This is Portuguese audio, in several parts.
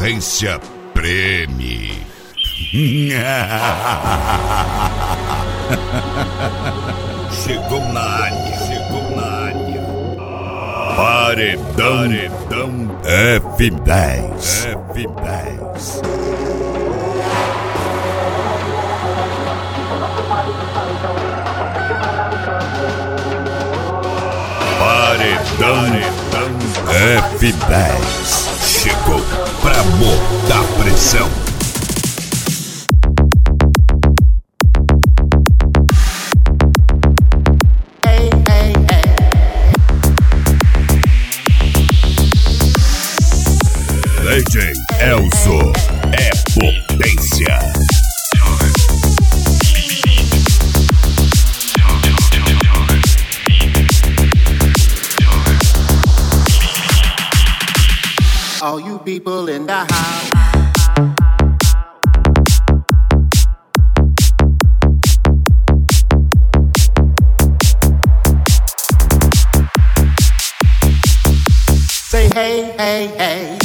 potência preme. Chegou na área. Paredão F10. Paredão F10 chegou pra botar pressão. DJ Elzo é potência. All you people in the house. Say hey, hey, hey.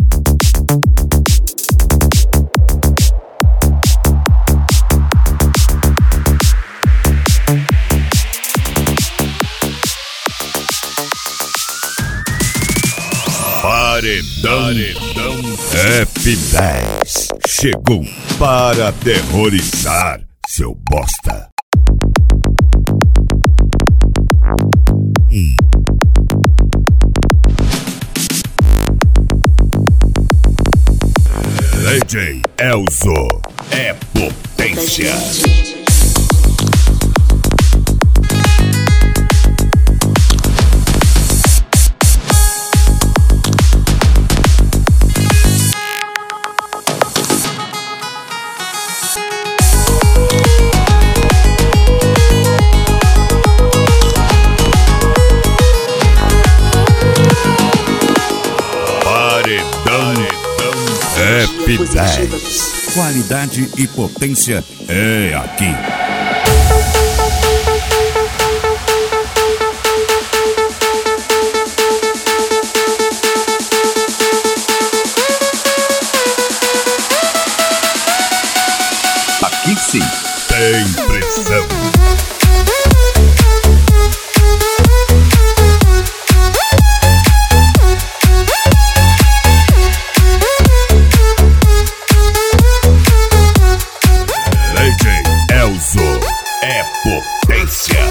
Paredão F10 chegou para aterrorizar, seu bosta. DJ Elzo é potência. F10. Qualidade e potência é aqui. Aqui sim tem pressão. É potência.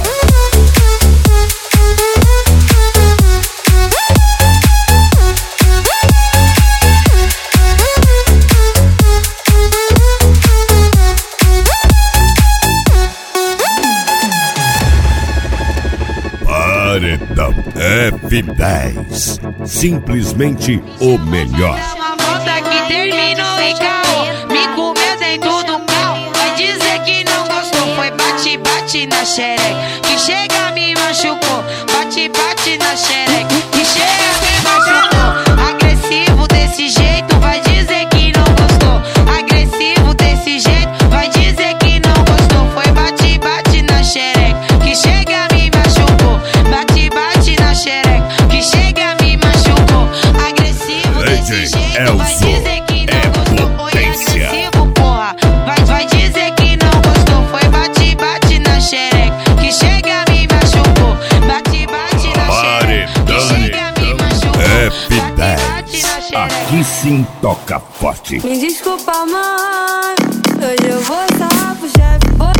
Paredão F10. Simplesmente o melhor. Uma volta que terminou em caô. Me comeu dentro do carro. Vai dizer que não gostou. Foi bate na xereca, que chega me machucou. Bate na xereca, que chega me machucou. Agressivo desse jeito, vai dizer que não gostou. Agressivo desse jeito, vai dizer que não gostou. Foi bate na xereca, que chega me machucou. Bate na xereca, que chega me machucou. Agressivo desse jeito, vai dizer que não gostou. Foi agressivo, porra. Vai dizer que não gostou. Foi bate na xereca, que chega me machucou. Bate na xereca, que chega me machucou. F10. Aqui sim toca forte. Me desculpa, mãe. Hoje eu vou pro chefe. Vou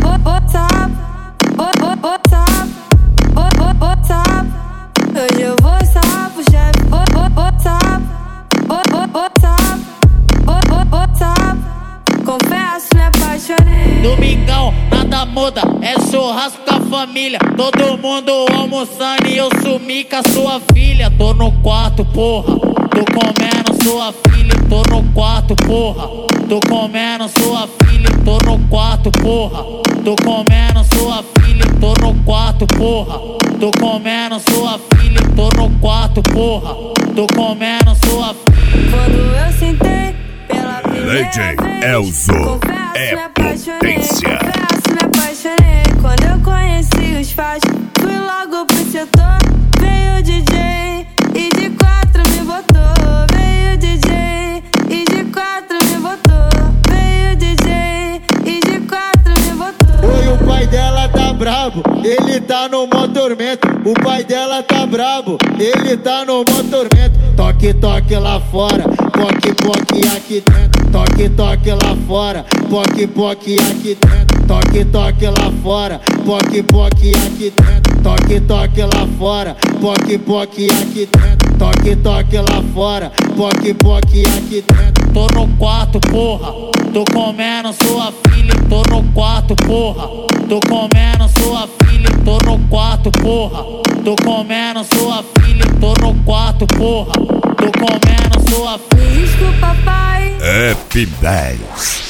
Hoje eu vou pro chefe. Confesso, me apaixonei. Domingão, nada muda, é churrasco com a família. Todo mundo almoçando e eu sumi com a sua filha. Tô no quarto, porra, tô comendo sua filha. Tô no quarto, porra, tô comendo sua filha. Tô no quarto, porra, tô comendo sua filha. Tô no quarto, porra, tô comendo sua filha. Tô no quarto, porra, tô comendo sua filha. Quando eu sentei pela primeira DJ vez, Elzo é me apaixonei. potência. Confesso, me apaixonei. Quando eu conheci os faixas, fui logo pro setor. Veio o DJ e de quatro me botou. Veio o DJ e de brabo, ele tá no mó tormento. O pai dela tá brabo, ele tá no mó tormento. Toque, toque lá fora, poque, poque aqui dentro. Toque, toque lá fora, poque, poque aqui dentro. Toque, toque lá fora, poque, poque aqui dentro. Toque, toque lá fora, poque, poque aqui dentro. Toque, toque lá fora, poque, poque aqui dentro. Tô no quarto, porra, tô comendo sua filha. Tô no quarto, porra, tô comendo sua filha. Tô no quarto, porra, tô comendo sua filha. Tô no quarto, porra, tô comendo sua filha. Desculpa, pai. F10